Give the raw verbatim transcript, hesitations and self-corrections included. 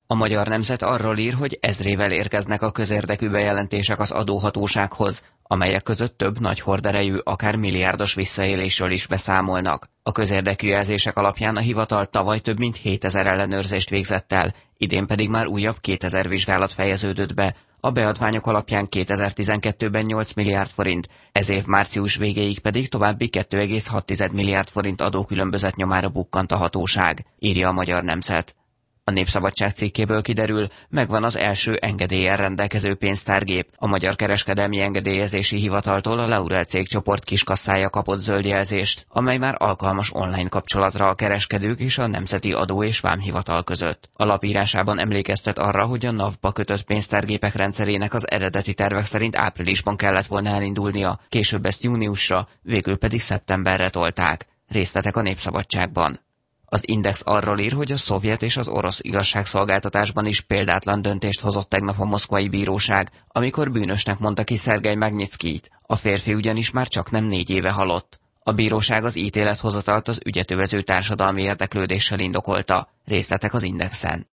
A Magyar Nemzet arról ír, hogy ezrével érkeznek a közérdekű bejelentések az adóhatósághoz, amelyek között több nagy horderejű, akár milliárdos visszaélésről is beszámolnak. A közérdekű jelzések alapján a hivatal tavaly több mint hétezer ellenőrzést végzett el, idén pedig már újabb kétezer vizsgálat fejeződött be. A beadványok alapján kétezer-tizenkettőben nyolc milliárd forint, ez év március végéig pedig további két egész hat milliárd forint adókülönbözet nyomára bukkant a hatóság, írja a Magyar Nemzet. A Népszabadság cikkéből kiderül, megvan az első engedéllyel rendelkező pénztárgép. A Magyar Kereskedelmi Engedélyezési Hivataltól a Leurel cégcsoport kiskasszája kapott zöld jelzést, amely már alkalmas online kapcsolatra a kereskedők és a Nemzeti Adó- és Vámhivatal között. A lapírásában emlékeztet arra, hogy a NAV-ba kötött pénztárgépek rendszerének az eredeti tervek szerint áprilisban kellett volna elindulnia, később ezt júniusra, végül pedig szeptemberre tolták. Részletek a Népszabadságban. Az Index arról ír, hogy a szovjet és az orosz igazságszolgáltatásban is példátlan döntést hozott tegnap a moszkvai bíróság, amikor bűnösnek mondta ki Szergej Magnyitskijt. A férfi ugyanis már csak nem négy éve halott. A bíróság az ítélethozatalt az ügyet övező társadalmi érdeklődéssel indokolta. Részletek az Indexen.